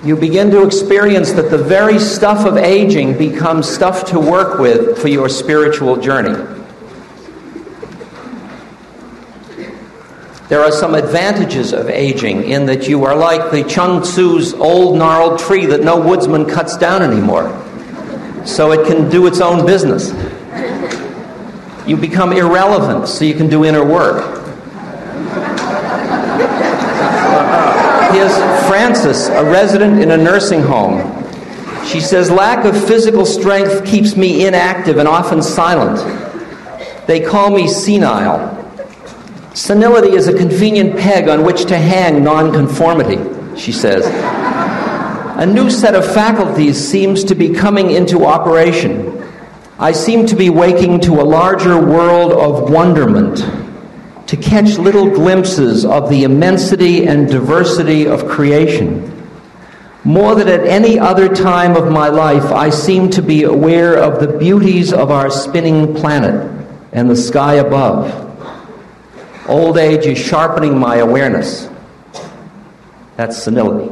you begin to experience that the very stuff of aging becomes stuff to work with for your spiritual journey. There are some advantages of aging in that you are like the Chung Tzu's old gnarled tree that no woodsman cuts down anymore, so it can do its own business. You become irrelevant, so you can do inner work. Here's Frances, a resident in a nursing home. She says, lack of physical strength keeps me inactive and often silent. They call me senile. Senility is a convenient peg on which to hang nonconformity, she says. A new set of faculties seems to be coming into operation. I seem to be waking to a larger world of wonderment, to catch little glimpses of the immensity and diversity of creation. More than at any other time of my life, I seem to be aware of the beauties of our spinning planet and the sky above. Old age is sharpening my awareness. That's senility.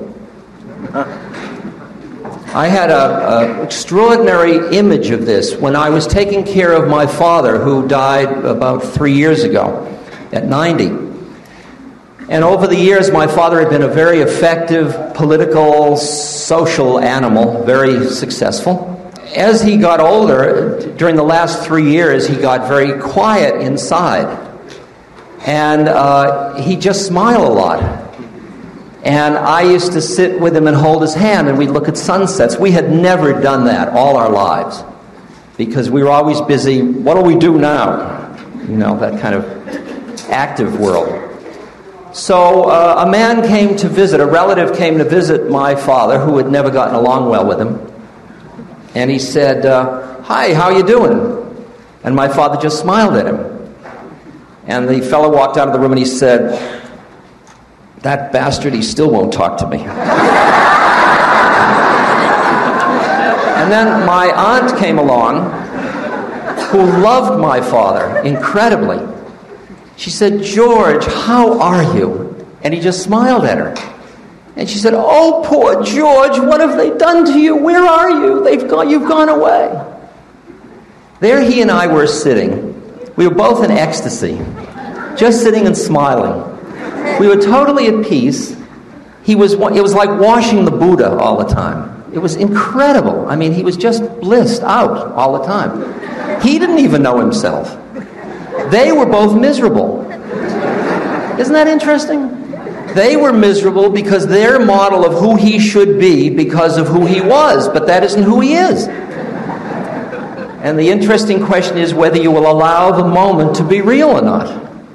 I had an extraordinary image of this when I was taking care of my father, who died about 3 years ago at 90. And over the years, my father had been a very effective political, social animal, very successful. As he got older, during the last 3 years, he got very quiet inside. And he just smiled a lot. And I used to sit with him and hold his hand, and we'd look at sunsets. We had never done that all our lives, because we were always busy, what do we do now? You know, that kind of active world. So a man came to visit, a relative came to visit my father, who had never gotten along well with him. And he said, hi, how you doing? And my father just smiled at him. And the fellow walked out of the room and he said, that bastard, he still won't talk to me. And then my aunt came along, who loved my father incredibly. She said, George, how are you? And he just smiled at her. And she said, oh, poor George, what have they done to you? Where are you? You've gone away. There he and I were sitting. We were both in ecstasy, just sitting and smiling. We were totally at peace. It was like washing the Buddha all the time. It was incredible. I mean, he was just blissed out all the time. He didn't even know himself. They were both miserable. Isn't that interesting? They were miserable because their model of who he should be because of who he was, but that isn't who he is. And the interesting question is whether you will allow the moment to be real or not.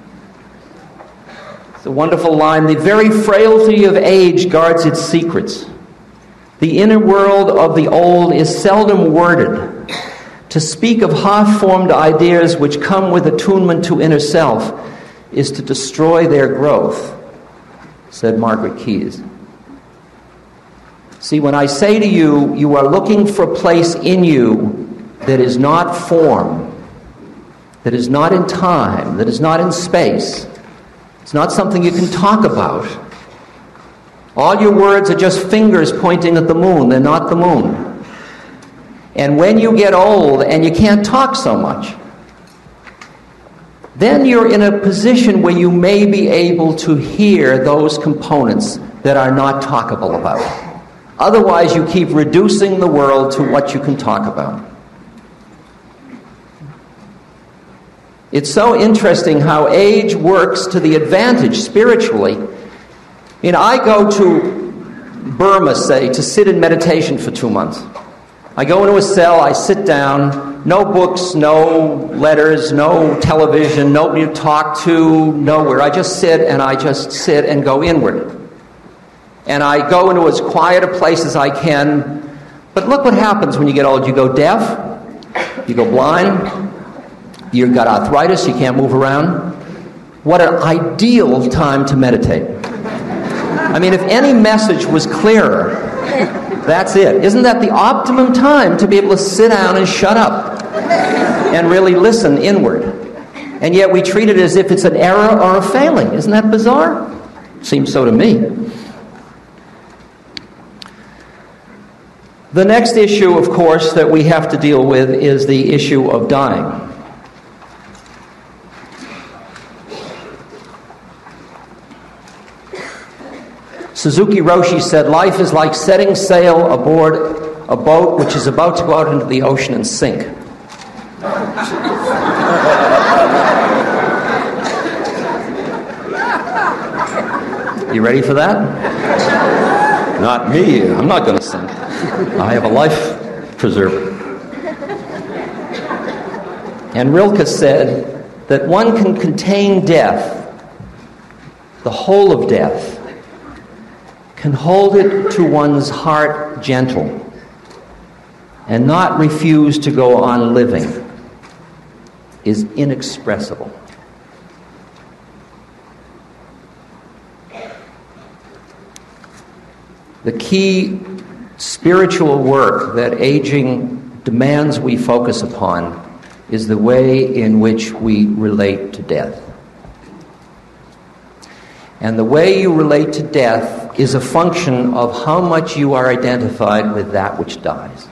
It's a wonderful line. The very frailty of age guards its secrets. The inner world of the old is seldom worded. To speak of half-formed ideas which come with attunement to inner self is to destroy their growth, said Margaret Keyes. See, when I say to you, you are looking for a place in you that is not form, that is not in time, that is not in space. It's not something you can talk about. All your words are just fingers pointing at the moon. They're not the moon. And when you get old and you can't talk so much, then you're in a position where you may be able to hear those components that are not talkable about. Otherwise, you keep reducing the world to what you can talk about. It's so interesting how age works to the advantage spiritually. You know, I go to Burma, say, to sit in meditation for 2 months. I go into a cell, I sit down, no books, no letters, no television, nobody to talk to, nowhere. I just sit and go inward. And I go into as quiet a place as I can. But look what happens when you get old. You go deaf, you go blind, you've got arthritis, you can't move around. What an ideal time to meditate. I mean, if any message was clearer, that's it. Isn't that the optimum time to be able to sit down and shut up and really listen inward? And yet we treat it as if it's an error or a failing. Isn't that bizarre? Seems so to me. The next issue, of course, that we have to deal with is the issue of dying. Suzuki Roshi said, "Life is like setting sail aboard a boat which is about to go out into the ocean and sink." You ready for that? Not me. I'm not going to sink. I have a life preserver. And Rilke said that one can contain death, the whole of death, can hold it to one's heart gentle and not refuse to go on living is inexpressible. The key spiritual work that aging demands we focus upon is the way in which we relate to death. And the way you relate to death is a function of how much you are identified with that which dies.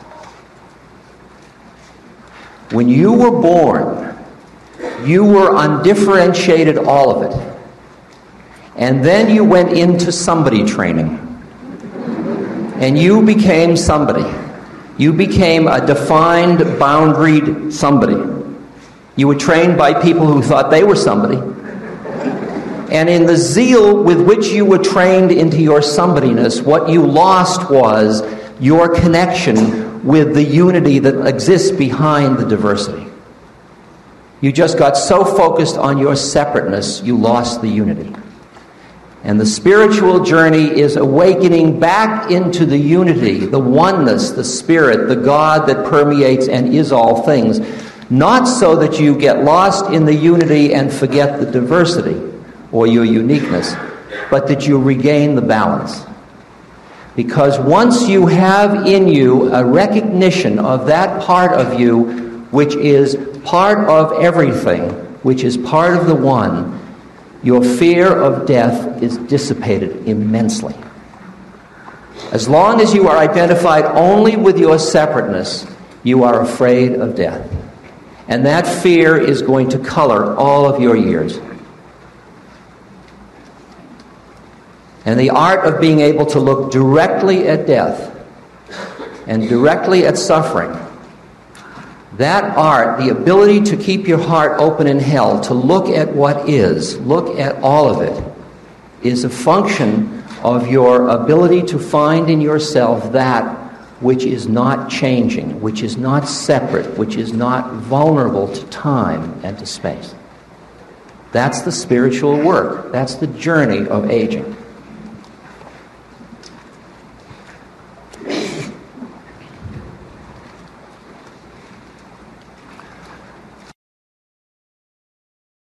When you were born, you were undifferentiated, all of it. And then you went into somebody training. And you became somebody. You became a defined, boundaried somebody. You were trained by people who thought they were somebody. And in the zeal with which you were trained into your somebodyness, what you lost was your connection with the unity that exists behind the diversity. You just got so focused on your separateness, you lost the unity. And the spiritual journey is awakening back into the unity, the oneness, the spirit, the God that permeates and is all things. Not so that you get lost in the unity and forget the diversity or your uniqueness, but that you regain the balance. Because once you have in you a recognition of that part of you which is part of everything, which is part of the one, your fear of death is dissipated immensely. As long as you are identified only with your separateness, you are afraid of death. And that fear is going to color all of your years. And the art of being able to look directly at death and directly at suffering, that art, the ability to keep your heart open in hell, to look at what is, look at all of it, is a function of your ability to find in yourself that which is not changing, which is not separate, which is not vulnerable to time and to space. That's the spiritual work. That's the journey of aging.